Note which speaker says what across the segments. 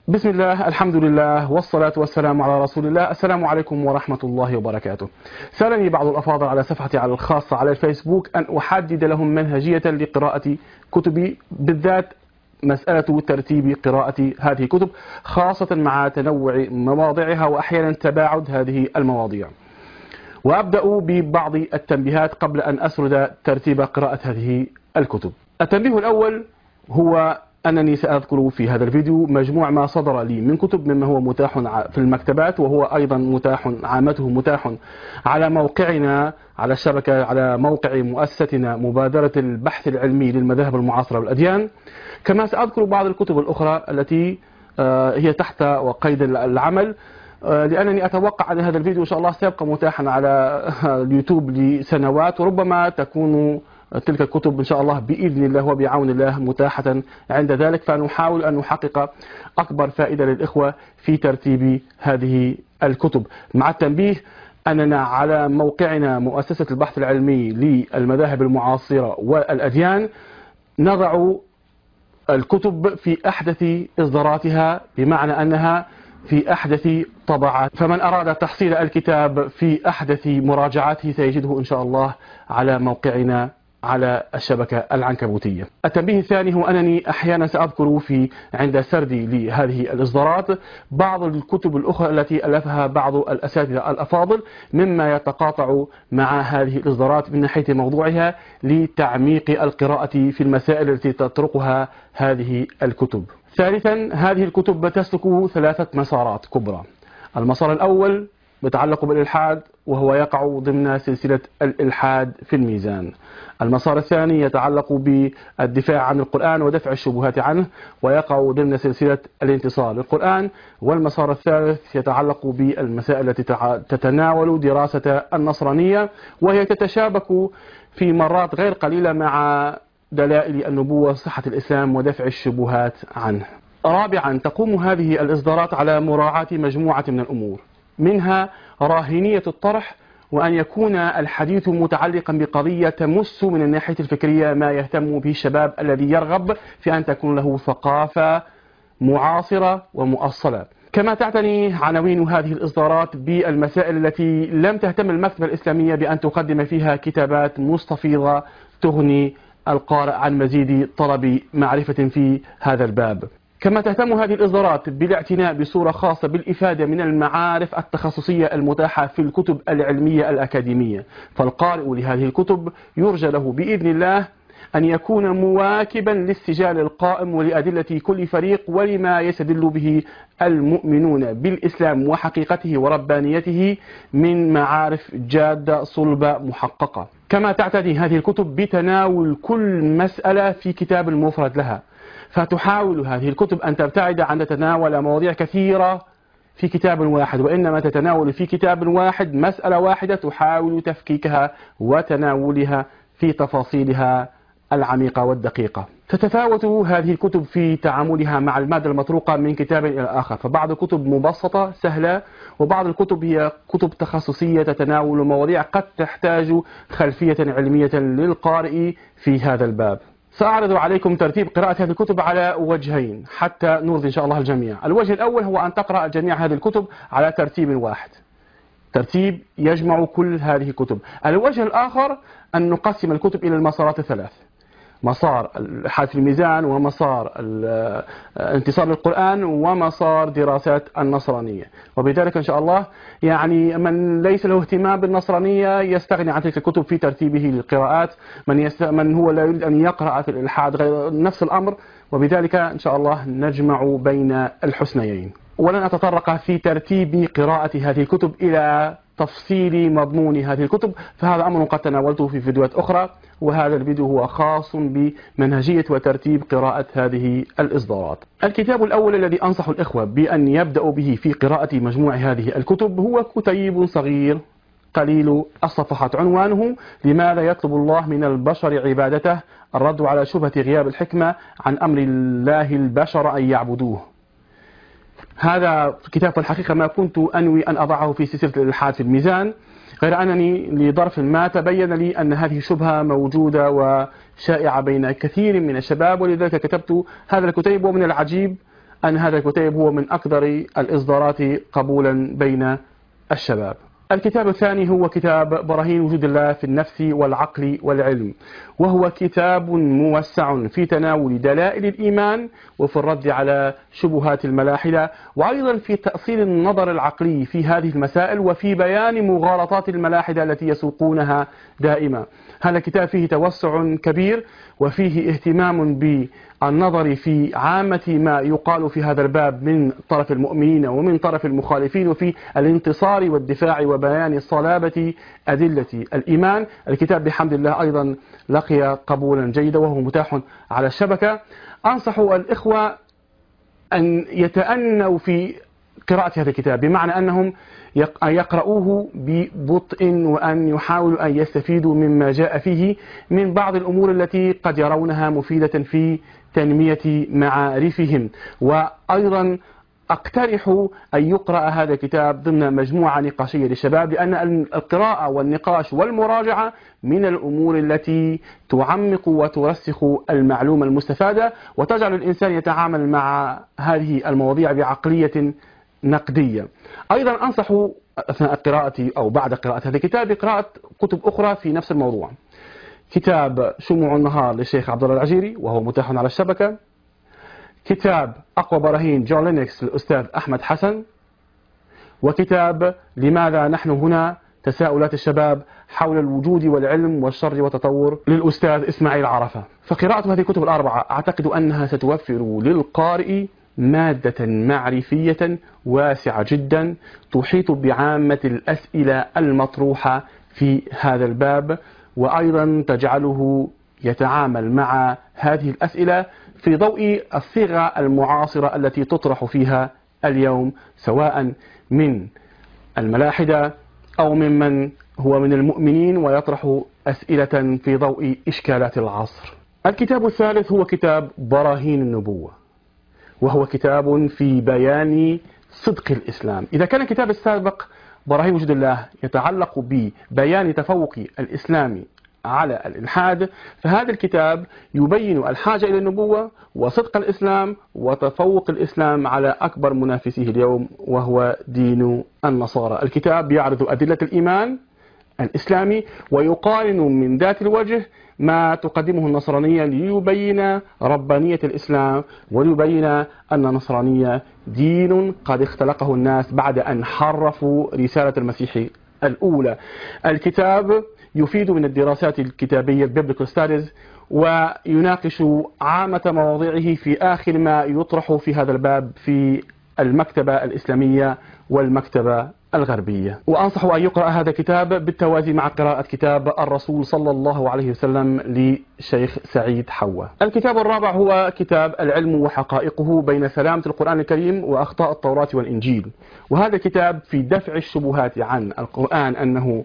Speaker 1: بسم الله، الحمد لله، والصلاة والسلام على رسول الله. السلام عليكم ورحمة الله وبركاته. سألني بعض الأفاضل على صفحتي على الخاصة على الفيسبوك أن أحدد لهم منهجية لقراءة كتبي، بالذات مسألة ترتيب قراءة هذه الكتب، خاصة مع تنوع مواضعها وأحيانا تباعد هذه المواضيع. وأبدأ ببعض التنبيهات قبل أن أسرد ترتيب قراءة هذه الكتب. التنبيه الأول هو أنني سأذكر في هذا الفيديو مجموع ما صدر لي من كتب مما هو متاح في المكتبات، وهو أيضا متاح عامته متاح على موقعنا على الشبكة، على موقع مؤسستنا مبادرة البحث العلمي للمذاهب المعاصرة والأديان. كما سأذكر بعض الكتب الأخرى التي هي تحت وقيد العمل، لأنني أتوقع أن هذا الفيديو إن شاء الله سيبقى متاحا على اليوتيوب لسنوات، وربما تكون تلك الكتب إن شاء الله بإذن الله وبعون الله متاحة عند ذلك. فنحاول أن نحقق أكبر فائدة للإخوة في ترتيب هذه الكتب، مع التنبيه أننا على موقعنا مؤسسة البحث العلمي للمذاهب المعاصرة والأديان نضع الكتب في أحدث إصداراتها، بمعنى أنها في أحدث طبعات، فمن أراد تحصيل الكتاب في أحدث مراجعاته سيجده إن شاء الله على موقعنا على الشبكة العنكبوتية. التنبيه الثاني هو أنني أحيانا سأذكر عند سردي لهذه الإصدارات بعض الكتب الأخرى التي ألفها بعض الأساتذة الأفاضل، مما يتقاطع مع هذه الإصدارات من ناحية موضوعها لتعميق القراءة في المسائل التي تطرقها هذه الكتب. ثالثا، هذه الكتب تسلك ثلاثة مسارات كبرى. المسار الأول يتعلق بالإلحاد، وهو يقع ضمن سلسلة الإلحاد في الميزان. المسار الثاني يتعلق بالدفاع عن القرآن ودفع الشبهات عنه، ويقع ضمن سلسلة الانتصار للقرآن. والمسار الثالث يتعلق بالمسائل التي تتناول دراسة النصرانية، وهي تتشابك في مرات غير قليلة مع دلائل النبوة، صحة الإسلام، ودفع الشبهات عنه. رابعا، تقوم هذه الإصدارات على مراعاة مجموعة من الأمور، منها راهنية الطرح، وأن يكون الحديث متعلقا بقضية تمس من الناحية الفكرية ما يهتم به الشباب الذي يرغب في أن تكون له ثقافة معاصرة ومؤصلة. كما تعتني عناوين هذه الإصدارات بالمسائل التي لم تهتم المكتبة الإسلامية بأن تقدم فيها كتابات مستفيضة تغني القارئ عن مزيد طلب معرفة في هذا الباب. كما تهتم هذه الإصدارات بالاعتناء بصورة خاصة بالإفادة من المعارف التخصصية المتاحة في الكتب العلمية الأكاديمية، فالقارئ لهذه الكتب يرجى له بإذن الله أن يكون مواكبا للسجال القائم ولأدلة كل فريق ولما يستدل به المؤمنون بالإسلام وحقيقته وربانيته من معارف جادة صلبة محققة. كما تعتني هذه الكتب بتناول كل مسألة في كتاب مفرد لها، فتحاول هذه الكتب أن تبتعد عن تتناول مواضيع كثيرة في كتاب واحد، وإنما تتناول في كتاب واحد مسألة واحدة تحاول تفكيكها وتناولها في تفاصيلها العميقة والدقيقة. تتفاوت هذه الكتب في تعاملها مع المادة المطروقة من كتاب إلى آخر، فبعض الكتب مبسطة سهلة، وبعض الكتب هي كتب تخصصية تتناول مواضيع قد تحتاج خلفية علمية للقارئ في هذا الباب. سأعرض عليكم ترتيب قراءة هذه الكتب على وجهين حتى نرضي إن شاء الله الجميع. الوجه الأول هو أن تقرأ جميع هذه الكتب على ترتيب واحد، ترتيب يجمع كل هذه الكتب. الوجه الآخر أن نقسم الكتب إلى المسارات الثلاث: مسار الإلحاد في الميزان، ومسار انتصار للقرآن، ومسار دراسات النصرانية. وبذلك إن شاء الله يعني من ليس له اهتمام بالنصرانية يستغني عن تلك الكتب في ترتيبه للقراءات، من هو لا يريد أن يقرأ في الإلحاد غير نفس الأمر، وبذلك إن شاء الله نجمع بين الحسنيين. ولن أتطرق في ترتيب قراءة هذه الكتب إلى تفصيل مضمون هذه الكتب، فهذا أمر قد تناولته في فيديوهات أخرى، وهذا الفيديو هو خاص بمنهجية وترتيب قراءة هذه الإصدارات. الكتاب الأول الذي أنصح الإخوة بأن يبدأوا به في قراءة مجموع هذه الكتب هو كتيب صغير قليل الصفحات، عنوانه: لماذا يطلب الله من البشر عبادته؟ الرد على شبهة غياب الحكمة عن أمر الله البشر أن يعبدوه. هذا كتاب في الحقيقة ما كنت أنوي أن أضعه في سلسلة الإلحاد في الميزان، غير أنني لظرف ما تبين لي أن هذه شبهة موجودة وشائعة بين كثير من الشباب، ولذلك كتبت هذا الكتيب. ومن العجيب أن هذا الكتاب هو من أكثر الإصدارات قبولا بين الشباب. الكتاب الثاني هو كتاب براهين وجود الله في النفس والعقل والعلم، وهو كتاب موسع في تناول دلائل الإيمان وفي الرد على شبهات الملاحدة، وأيضا في تأصيل النظر العقلي في هذه المسائل وفي بيان مغالطات الملاحدة التي يسوقونها دائما. هذا الكتاب فيه توسع كبير وفيه اهتمام بالنظر في عامة ما يقال في هذا الباب من طرف المؤمنين ومن طرف المخالفين، وفي الانتصار والدفاع وبيان صلابة أدلة الإيمان. الكتاب بحمد الله أيضا لقي قبولا جيدا وهو متاح على الشبكة. أنصح الإخوة أن يتأنوا في قراءة هذا الكتاب، بمعنى أنهم يقرؤوه ببطء وأن يحاولوا أن يستفيدوا مما جاء فيه من بعض الأمور التي قد يرونها مفيدة في تنمية معارفهم. وأيضا أقترح أن يقرأ هذا الكتاب ضمن مجموعة نقاشية للشباب، لأن القراءة والنقاش والمراجعة من الأمور التي تعمق وترسخ المعلومة المستفادة وتجعل الإنسان يتعامل مع هذه المواضيع بعقلية نقدية. أيضا أنصح أثناء قراءتي أو بعد قراءة هذا الكتاب بقراءة كتب أخرى في نفس الموضوع. كتاب شموع النهار للشيخ عبد الله العجيري وهو متاح على الشبكة، كتاب أقوى براهين جون لينكس للأستاذ أحمد حسن، وكتاب لماذا نحن هنا تساؤلات الشباب حول الوجود والعلم والشر والتطور للأستاذ إسماعيل عرفة. فقراءة هذه الكتب الأربعة أعتقد أنها ستوفر للقارئ مادة معرفية واسعة جدا تحيط بعامة الأسئلة المطروحة في هذا الباب، وأيضا تجعله يتعامل مع هذه الأسئلة في ضوء الصيغة المعاصرة التي تطرح فيها اليوم، سواء من الملاحدة أو ممن هو من المؤمنين ويطرح أسئلة في ضوء إشكالات العصر. الكتاب الثالث هو كتاب براهين النبوة، وهو كتاب في بيان صدق الإسلام. إذا كان الكتاب السابق براهين وجود الله يتعلق ببيان تفوق الإسلام على الإلحاد، فهذا الكتاب يبين الحاجة إلى النبوة وصدق الإسلام وتفوق الإسلام على أكبر منافسيه اليوم وهو دين النصارى. الكتاب يعرض أدلة الإيمان الإسلامي ويقارن من ذات الوجه ما تقدمه النصرانية ليبين ربانية الإسلام وليبين أن النصرانية دين قد اختلقه الناس بعد أن حرفوا رسالة المسيح الأولى. الكتاب يفيد من الدراسات الكتابية Biblical Studies ويناقش عامة مواضيعه في آخر ما يطرح في هذا الباب في المكتبة الإسلامية والمكتبة الغربية. وأنصح أن يقرأ هذا الكتاب بالتوازي مع قراءة كتاب الرسول صلى الله عليه وسلم لشيخ سعيد حوا. الكتاب الرابع هو كتاب العلم وحقائقه بين سلامة القرآن الكريم وأخطاء التوراة والإنجيل، وهذا كتاب في دفع الشبهات عن القرآن أنه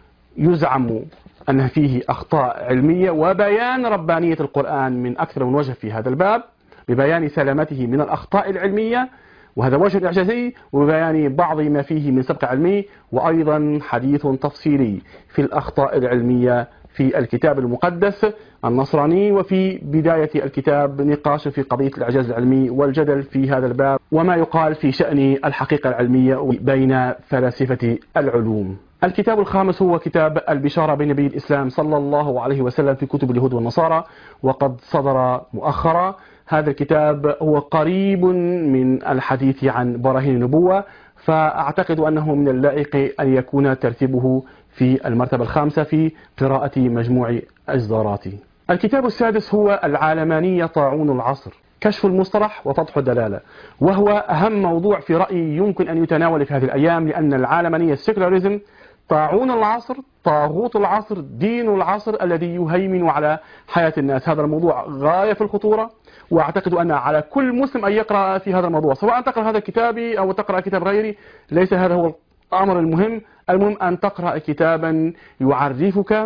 Speaker 1: يزعم أن فيه أخطاء علمية وبيان ربانية القرآن من أكثر من وجه في هذا الباب، ببيان سلامته من الأخطاء العلمية وهذا وجه إعجازي، وبيان بعض ما فيه من سبق علمي، وأيضا حديث تفصيلي في الأخطاء العلمية في الكتاب المقدس النصراني، وفي بداية الكتاب نقاش في قضية الإعجاز العلمي والجدل في هذا الباب وما يقال في شأن الحقيقة العلمية بين فلاسفة العلوم. الكتاب الخامس هو كتاب البشارة بين نبي الإسلام صلى الله عليه وسلم في كتب اليهود والنصارى، وقد صدر مؤخرا. هذا الكتاب هو قريب من الحديث عن براهين النبوة، فأعتقد أنه من اللائق أن يكون ترتيبه في المرتبة الخامسة في قراءة مجموع إصداراتي. الكتاب السادس هو العالمانية طاعون العصر، كشف المصطلح وفضح الدلالة، وهو أهم موضوع في رأيي يمكن أن يتناول في هذه الأيام، لأن العالمانية السيكولاريزم طاعون العصر، طاغوت العصر، دين العصر الذي يهيمن على حياة الناس. هذا الموضوع غاية في الخطورة، وأعتقد أن على كل مسلم أن يقرأ في هذا الموضوع، سواء تقرأ هذا كتابي أو تقرأ كتاب غيري، ليس هذا هو الأمر المهم. المهم أن تقرأ كتابا يعرفك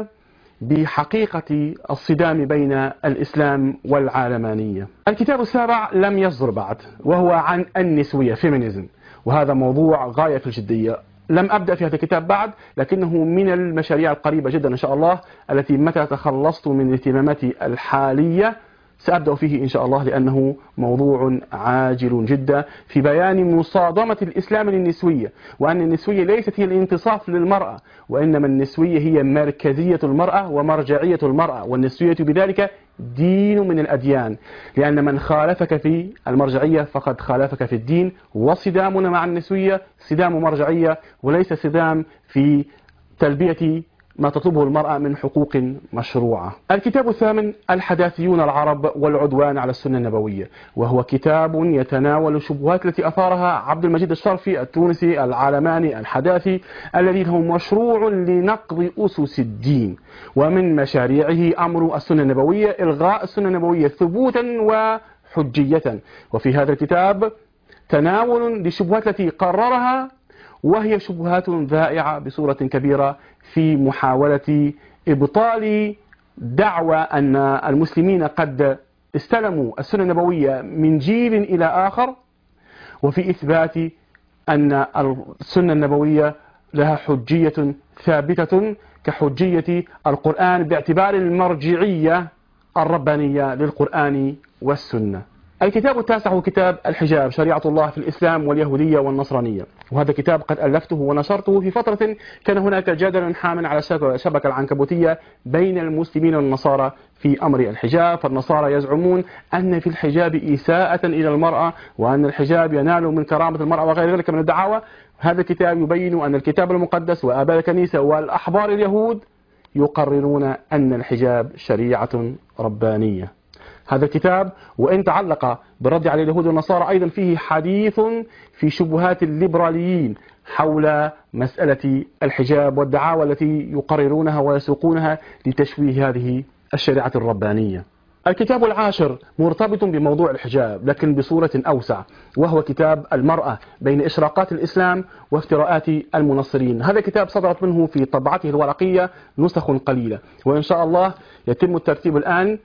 Speaker 1: بحقيقة الصدام بين الإسلام والعالمانية. الكتاب السابع لم يصدر بعد، وهو عن النسوية فيمينيزم، وهذا موضوع غاية في الجدية. لم أبدأ في هذا الكتاب بعد، لكنه من المشاريع القريبة جدا إن شاء الله التي متى تخلصت من اهتماماتي الحالية سأبدأ فيه إن شاء الله لأنه موضوع عاجل جدا في بيان مصادمة الإسلام للنسوية، وأن النسوية ليست هي الانتصاف للمرأة، وإنما النسوية هي مركزية المرأة ومرجعية المرأة، والنسوية بذلك دين من الأديان، لأن من خالفك في المرجعية فقد خالفك في الدين. وصدامنا مع النسوية صدام مرجعية وليس صدام في تلبية ما تطلبه المرأة من حقوق مشروعة. الكتاب الثامن الحداثيون العرب والعدوان على السنة النبوية، وهو كتاب يتناول الشبهات التي أثارها عبد المجيد الشرفي التونسي العلماني الحداثي الذي له مشروع لنقض أسس الدين، ومن مشاريعه أمر السنة النبوية، إلغاء السنة النبوية ثبوتا وحجية. وفي هذا الكتاب تناول للشبهات التي قررها، وهي شبهات ذائعة بصورة كبيرة في محاولة إبطال دعوى أن المسلمين قد استلموا السنة النبوية من جيل إلى آخر، وفي إثبات أن السنة النبوية لها حجية ثابتة كحجية القرآن باعتبار المرجعية الربانية للقرآن والسنة. الكتاب التاسع هو كتاب الحجاب، شريعة الله في الإسلام واليهودية والنصرانية، وهذا كتاب قد ألفته ونشرته في فترة كان هناك جدل حام على الشبكة العنكبوتية بين المسلمين والنصارى في أمر الحجاب، فالنصارى يزعمون أن في الحجاب إساءة إلى المرأة، وأن الحجاب ينال من كرامة المرأة وغير ذلك من الدعاوى. هذا الكتاب يبين أن الكتاب المقدس وآباء الكنيسة والأحبار اليهود يقررون أن الحجاب شريعة ربانية. هذا الكتاب وإن تعلق بالرد على اليهود والنصارى أيضا فيه حديث في شبهات الليبراليين حول مسألة الحجاب والدعاوى التي يقررونها ويسوقونها لتشويه هذه الشريعة الربانية. الكتاب العاشر مرتبط بموضوع الحجاب لكن بصورة أوسع، وهو كتاب المرأة بين إشراقات الإسلام وافتراءات المنصرين. هذا الكتاب صدرت منه في طبعته الورقية نسخ قليلة، وإن شاء الله يتم الترتيب الآن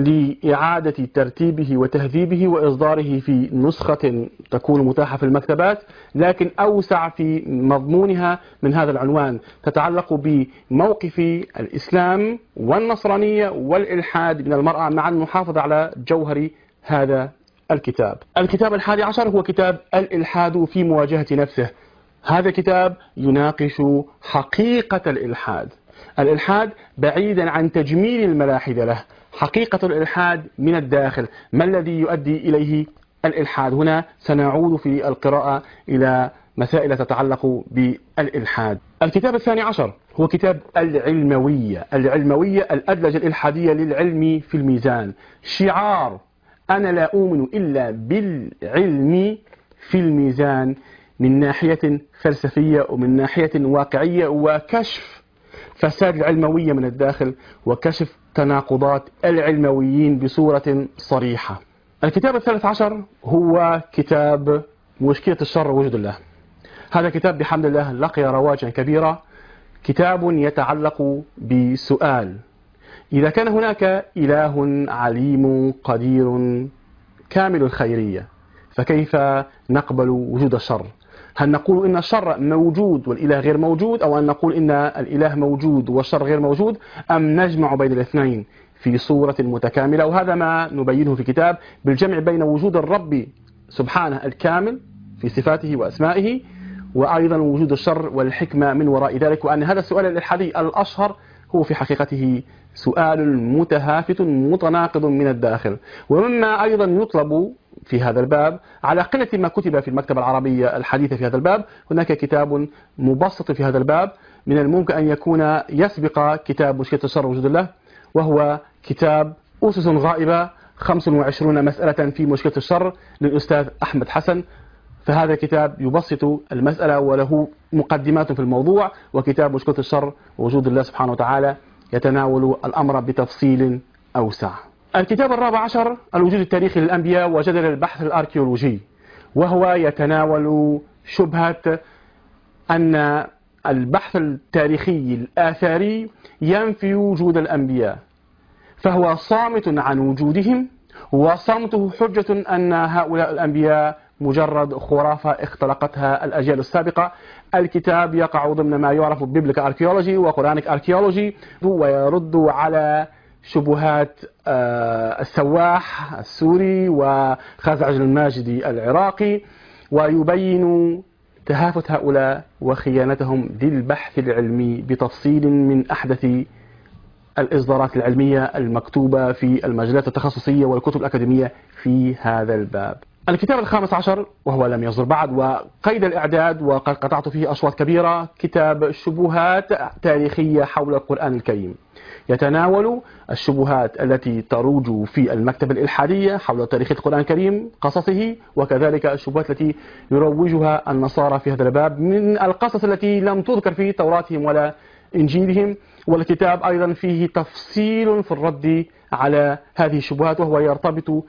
Speaker 1: لإعادة ترتيبه وتهذيبه وإصداره في نسخة تكون متاحة في المكتبات لكن أوسع في مضمونها من هذا العنوان، تتعلق بموقف الإسلام والنصرانية والإلحاد من المرأة مع المحافظة على جوهر هذا الكتاب. الكتاب 11 هو كتاب الإلحاد في مواجهة نفسه. هذا كتاب يناقش حقيقة الإلحاد، الإلحاد بعيدا عن تجميل الملاحدة له، حقيقة الإلحاد من الداخل، ما الذي يؤدي إليه الإلحاد. هنا سنعود في القراءة إلى مسائل تتعلق بالإلحاد. الكتاب 12 هو كتاب العلموية، العلموية الأدلجة الإلحادية للعلم في الميزان، شعار أنا لا أؤمن إلا بالعلم في الميزان، من ناحية فلسفية ومن ناحية واقعية وكشف فساد العلموية من الداخل وكشف تناقضات العلمويين بصورة صريحة. الكتاب 13 هو كتاب مشكلة الشر ووجود الله. هذا كتاب بحمد الله لقي رواجا كبيرة، كتاب يتعلق بسؤال: إذا كان هناك إله عليم قدير كامل الخيرية فكيف نقبل وجود الشر؟ هل نقول إن الشر موجود والإله غير موجود، أو أن نقول إن الإله موجود والشر غير موجود، أم نجمع بين الاثنين في صورة متكاملة؟ وهذا ما نبينه في كتاب بالجمع بين وجود الرب سبحانه الكامل في صفاته وأسمائه وأيضا وجود الشر والحكمة من وراء ذلك، وأن هذا السؤال الإلحادي الأشهر هو في حقيقته سؤال متهافت متناقض من الداخل. ومما أيضا يطلب في هذا الباب على قلة ما كتب في المكتبة العربية الحديثة في هذا الباب، هناك كتاب مبسط في هذا الباب من الممكن أن يكون يسبق كتاب مشكلة الشر ووجود الله، وهو كتاب أسس غائبة 25 مسألة في مشكلة الشر للأستاذ أحمد حسن. فهذا كتاب يبسط المسألة وله مقدمات في الموضوع، وكتاب مشكلة الشر ووجود الله سبحانه وتعالى يتناول الأمر بتفصيل أوسع. الكتاب 14 الوجود التاريخي للأنبياء وجدل البحث الأركيولوجي، وهو يتناول شبهة أن البحث التاريخي الآثاري ينفي وجود الأنبياء، فهو صامت عن وجودهم، وصمته حجة أن هؤلاء الأنبياء مجرد خرافة اختلقتها الأجيال السابقة. الكتاب يقع ضمن ما يعرف ببليك أركيولوجي وقرآنيك أركيولوجي، ويرد على شبهات السواح السوري وخزعج الماجدي العراقي، ويبين تهافت هؤلاء وخيانتهم للبحث العلمي بتفصيل من أحدث الإصدارات العلمية المكتوبة في المجلات التخصصية والكتب الأكاديمية في هذا الباب. الكتاب الخامس عشر وهو لم يصدر بعد وقيد الإعداد وقد قطعت فيه أشواط كبيرة، كتاب شبهات تاريخية حول القرآن الكريم، يتناول الشبهات التي تروج في المكتبة الإلحادية حول تاريخ القرآن الكريم قصصه، وكذلك الشبهات التي يروجها النصارى في هذا الباب من القصص التي لم تذكر في توراتهم ولا إنجيلهم. والكتاب أيضا فيه تفصيل في الرد على هذه الشبهات، وهو يرتبط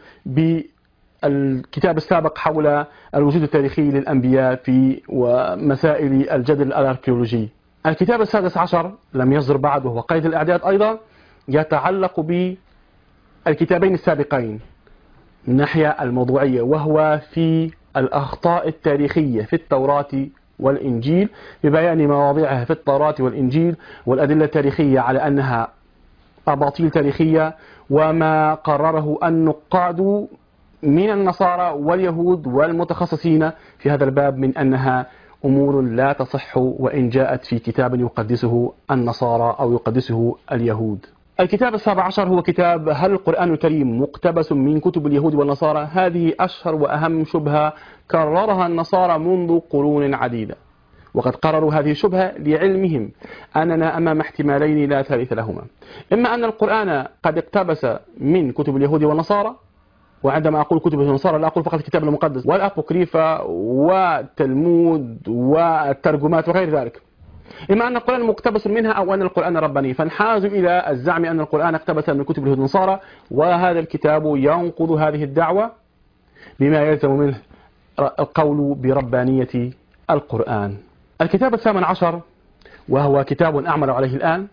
Speaker 1: بالكتاب السابق حول الوجود التاريخي للأنبياء في ومسائل الجدل الأركيولوجي. الكتاب السادس عشر لم يصدر بعد وهو قيد الإعداد أيضا، يتعلق بالكتابين السابقين من الناحية الموضوعية، وهو في الأخطاء التاريخية في التوراة والإنجيل ببيان مواضيعها في التوراة والإنجيل والأدلة التاريخية على أنها أباطيل تاريخية، وما قرره النقاد من النصارى واليهود والمتخصصين في هذا الباب من أنها أمور لا تصح وإن جاءت في كتاب يقدسه النصارى أو يقدسه اليهود. الكتاب السابع عشر هو كتاب هل القرآن الكريم مقتبس من كتب اليهود والنصارى؟ هذه أشهر وأهم شبهة كررها النصارى منذ قرون عديدة، وقد قرروا هذه الشبهة لعلمهم أننا أمام احتمالين لا ثالث لهما: إما أن القرآن قد اقتبس من كتب اليهود والنصارى، وعندما أقول كتب النصارى لا أقول فقط الكتاب المقدس والأبوكريفة والتلمود والترجمات وغير ذلك، إما أن القرآن مقتبس منها أو أن القرآن رباني، فانحازوا إلى الزعم أن القرآن اقتبس من كتب اليهود والنصارى، وهذا الكتاب ينقض هذه الدعوة بما يلزم منه القول بربانية القرآن. الكتاب الثامن عشر وهو كتاب أعمل عليه الآن،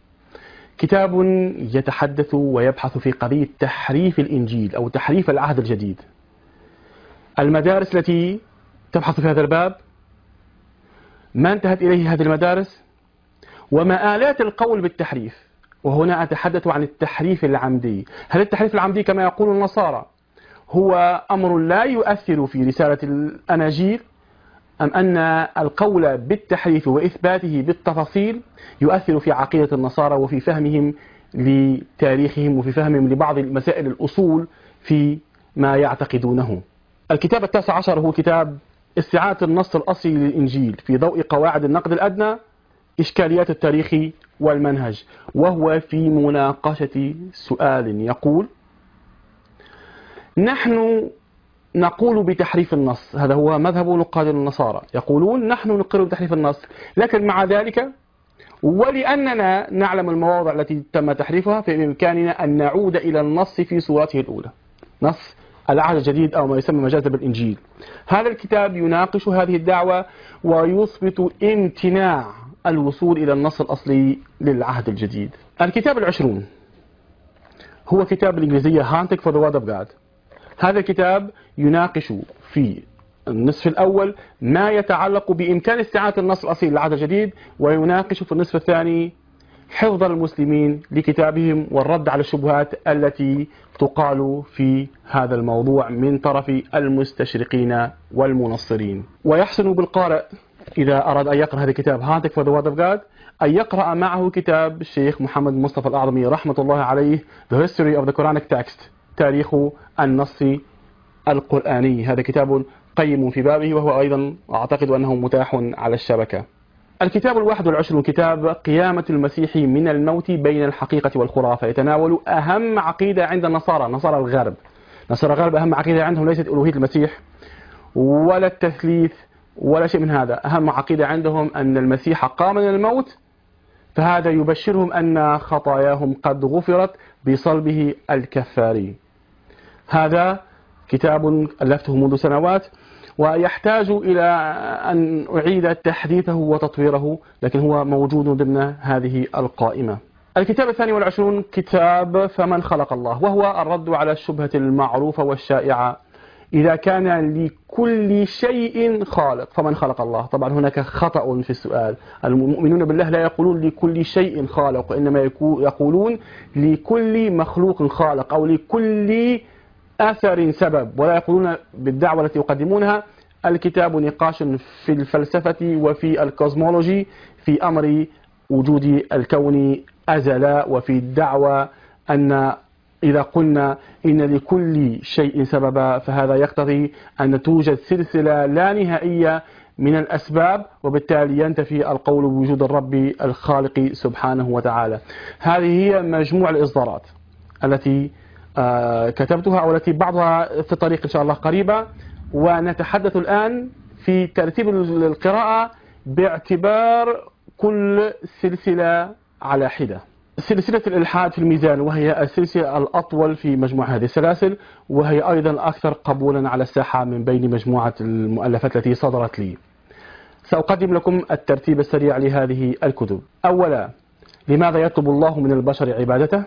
Speaker 1: كتاب يتحدث ويبحث في قضية تحريف الإنجيل أو تحريف العهد الجديد، المدارس التي تبحث في هذا الباب، ما انتهت إليه هذه المدارس، ومآلات القول بالتحريف. وهنا أتحدث عن التحريف العمدي. هل التحريف العمدي كما يقول النصارى هو أمر لا يؤثر في رسالة الأناجيل، أم أن القول بالتحريف وإثباته بالتفاصيل يؤثر في عقيدة النصارى وفي فهمهم لتاريخهم وفي فهمهم لبعض مسائل الأصول في ما يعتقدونه؟ الكتاب التاسع عشر هو كتاب استعادة النص الأصلي للإنجيل في ضوء قواعد النقد الأدنى، إشكاليات التاريخ والمنهج، وهو في مناقشة سؤال يقول: نحن نقول بتحريف النص، هذا هو مذهب نقاد النصارى، يقولون نحن نقر بتحريف النص، لكن مع ذلك ولأننا نعلم المواضع التي تم تحريفها فبإمكاننا أن نعود إلى النص في صورته الأولى، نص العهد الجديد أو ما يسمى مجازا بالإنجيل. هذا الكتاب يناقش هذه الدعوة ويثبت امتناع الوصول إلى النص الأصلي للعهد الجديد. الكتاب العشرون هو كتاب الإنجليزية Hunting for the Word of God. هذا الكتاب يناقش في النصف الأول ما يتعلق بإمكان استعادة النص الأصلي للعهد الجديد، ويناقش في النصف الثاني حفظ المسلمين لكتابهم والرد على الشبهات التي تقال في هذا الموضوع من طرف المستشرقين والمنصرين. ويحسن بالقارئ إذا أراد أن يقرأ هذا الكتاب Hunting for the Word of God أن يقرأ معه كتاب الشيخ محمد مصطفى الأعظمي رحمة الله عليه The History of the Quranic Text، تاريخ النص القرآني. هذا كتاب قيم في بابه، وهو أيضا أعتقد أنه متاح على الشبكة. الكتاب الواحد والعشرون كتاب قيامة المسيح من الموت بين الحقيقة والخرافة، يتناول أهم عقيدة عند النصارى، نصارى الغرب. نصارى الغرب أهم عقيدة عندهم ليست ألوهية المسيح ولا التثليث ولا شيء من هذا، أهم عقيدة عندهم أن المسيح قام من الموت، فهذا يبشرهم أن خطاياهم قد غفرت بصلبه الكفاري. هذا كتاب ألفته منذ سنوات ويحتاج إلى أن أعيد تحديثه وتطويره، لكن هو موجود ضمن هذه القائمة. الكتاب الثاني والعشرون كتاب فمن خلق الله، وهو الرد على الشبهة المعروفة والشائعة إذا كان لكل شيء خالق فمن خلق الله؟ طبعا هناك خطأ في السؤال. المؤمنون بالله لا يقولون لكل شيء خالق، وإنما يقولون لكل مخلوق خالق أو لكل أثر سبب، ولا يقولون بالدعوة التي يقدمونها الكتاب نقاش في الفلسفة وفي الكوزمولوجي في أمر وجود الكون أزلا، وفي الدعوة أن إذا قلنا إن لكل شيء سببا فهذا يقتضي أن توجد سلسلة لا نهائية من الأسباب، وبالتالي ينتفي القول بوجود الرب الخالق سبحانه وتعالى. هذه هي مجموع الإصدارات التي كتبتها أو التي بعضها في الطريق إن شاء الله قريبة، ونتحدث الآن في ترتيب القراءة باعتبار كل سلسلة على حدة. سلسلة الإلحاد في الميزان، وهي السلسلة الأطول في مجموعة هذه السلاسل، وهي أيضا الأكثر قبولا على الساحة من بين مجموعة المؤلفات التي صدرت لي. سأقدم لكم الترتيب السريع لهذه الكتب. أولا، لماذا يطلب الله من البشر عبادته؟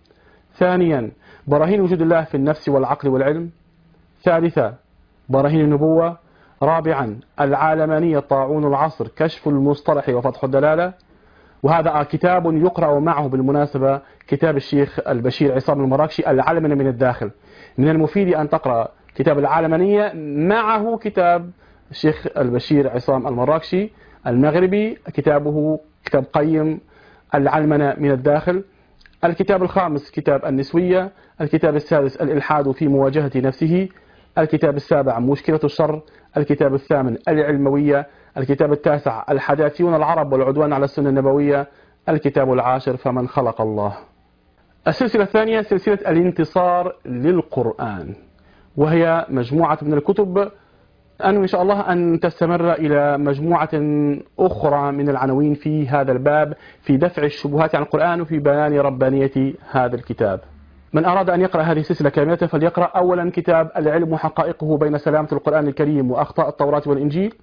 Speaker 1: ثانيا، براهين وجود الله في النفس والعقل والعلم. ثالثا، براهين النبوة. رابعا، العالمانية طاعون العصر، كشف المصطلح وفتح الدلالة، وهذا كتاب يقرأ معه بالمناسبة كتاب الشيخ البشير عصام المراكشي العلمنة من الداخل. من المفيد أن تقرأ كتاب العالمانية معه كتاب الشيخ البشير عصام المراكشي المغربي، كتابه كتاب قيم العلمنة من الداخل. الكتاب الخامس كتاب النسوية. الكتاب السادس الإلحاد في مواجهة نفسه. الكتاب السابع مشكلة الشر. الكتاب الثامن العلموية. الكتاب التاسع الحداثيون العرب والعدوان على السنة النبوية. الكتاب العاشر فمن خلق الله. السلسلة الثانية سلسلة الانتصار للقرآن، وهي مجموعة من الكتب أنه إن شاء الله أن تستمر إلى مجموعة أخرى من العناوين في هذا الباب في دفع الشبهات عن القرآن وفي بيان ربانية هذا الكتاب. من أراد أن يقرأ هذه السلسلة كاملة فليقرأ أولا كتاب العلم وحقائقه بين سلامة القرآن الكريم وأخطاء التوراة والإنجيل،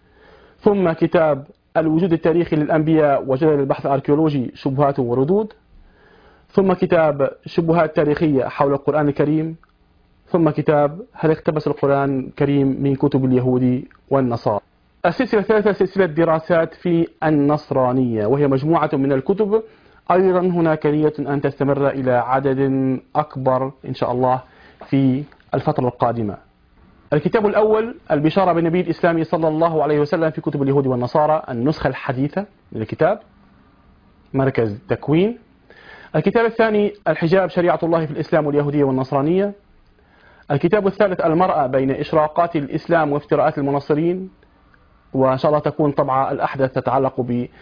Speaker 1: ثم كتاب الوجود التاريخي للأنبياء وجدل البحث الأركيولوجي شبهات وردود، ثم كتاب شبهات تاريخية حول القرآن الكريم، ثم كتاب هل اقتبس القرآن الكريم من كتب اليهود والنصارى. السلسلة الثالثة سلسلة دراسات في النصرانية، وهي مجموعة من الكتب أيضا هناك نية أن تستمر إلى عدد أكبر إن شاء الله في الفترة القادمة. الكتاب الأول البشارة بالنبي الإسلامي صلى الله عليه وسلم في كتب اليهود والنصارى، النسخة الحديثة من الكتاب، مركز تكوين. الكتاب الثاني الحجاب شريعة الله في الإسلام واليهودية والنصرانية. الكتاب الثالث المرأة بين إشراقات الإسلام وافتراءات المنصرين، وإن شاء الله تكون طبعة الأحدث تتعلق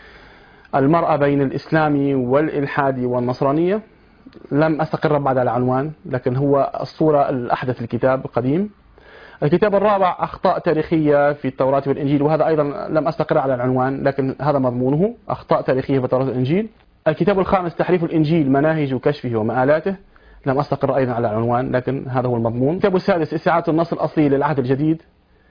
Speaker 1: بالمرأة بين الإسلام والإلحاد والنصرانية. لم أستقر بعد على العنوان، لكن هو الصورة الأحدث الكتاب القديم. الكتاب الرابع أخطاء تاريخية في التوراة والإنجيل، وهذا أيضا لم أستقر على العنوان، لكن هذا مضمونه، أخطاء تاريخية في التوراة والإنجيل. الكتاب الخامس تحريف الإنجيل، مناهج كشفه ومآلاته، لم أستقر أيضا على العنوان، لكن هذا هو المضمون. الكتاب السادس استعادة النص الأصلي للعهد الجديد.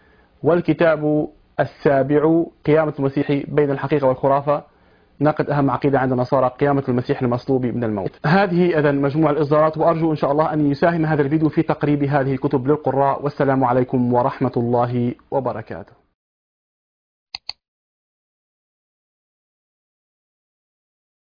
Speaker 1: والكتاب السابع قيامة المسيح بين الحقيقة والخرافة، ناقد أهم عقيدة عند النصارى، قيامة المسيح المصلوب من الموت. هذه إذن مجموع الإصدارات، وأرجو إن شاء الله أن يساهم هذا الفيديو في تقريب هذه الكتب للقراء. والسلام عليكم ورحمة الله وبركاته.